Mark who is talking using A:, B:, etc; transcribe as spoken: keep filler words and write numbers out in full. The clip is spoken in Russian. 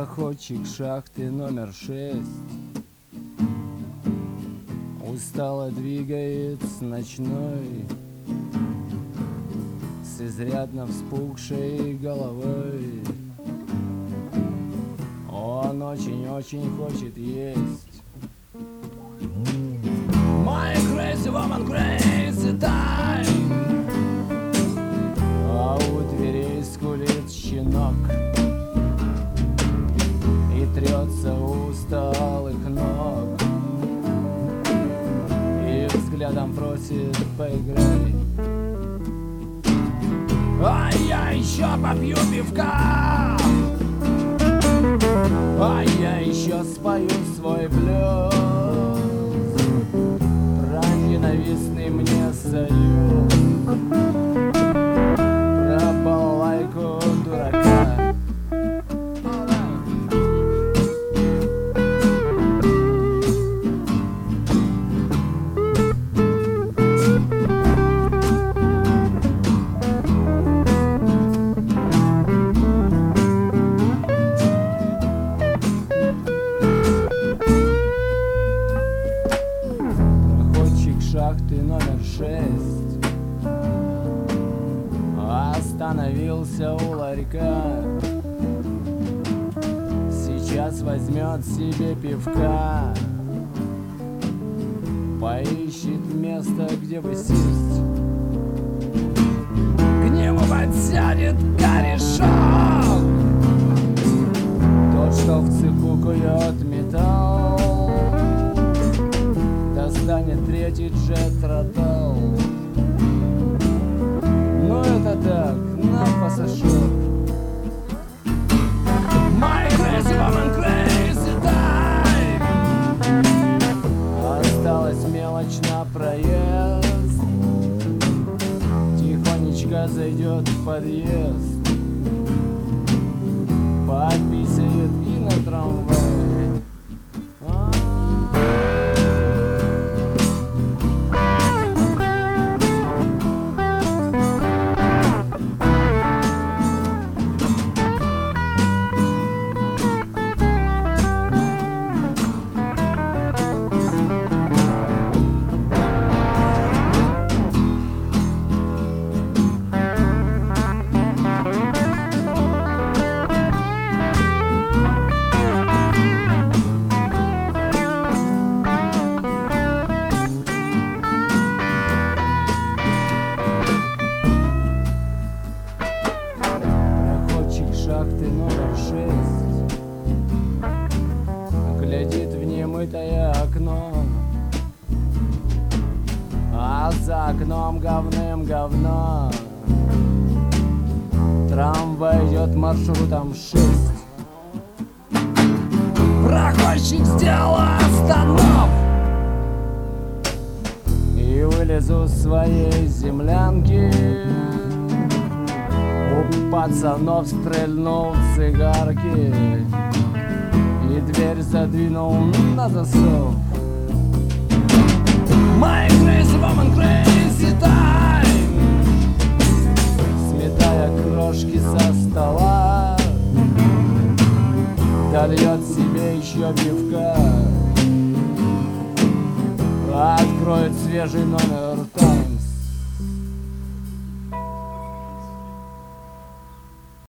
A: Проходчик шахты номер шесть устало двигает с ночной, с изрядно вспухшей головой. Он очень-очень хочет есть. My crazy woman, crazy time. А у дверей скулит щенок и трется у усталых ног, и взглядом просит: поиграй. А я еще попью пивка, а я еще спою свой блюз про ненавистный мне союз, про балалайку дурака. Шахты номер шесть остановился у ларька. Сейчас возьмет себе пивка, поищет место, где бы сесть. К нему подсядет корешок, тот, что в цеху кует металл. Достанет третий джет-ротал. Ну это так, на пассажир. My crazy woman, crazy time. Осталась мелочь на проезд. Тихонечко зайдет в подъезд, пописает и на трамвай. Шахты номер шесть глядит в немытое окно, а за окном говным говно. Трамвай идет маршрутом шесть. Проходчик сделал останов, и вылезу с своей землянки. У пацанов стрельнул цигарки и дверь задвинул на засов. My crazy woman, crazy time. Сметая крошки со стола, дольет себе еще пивка, откроет свежий номер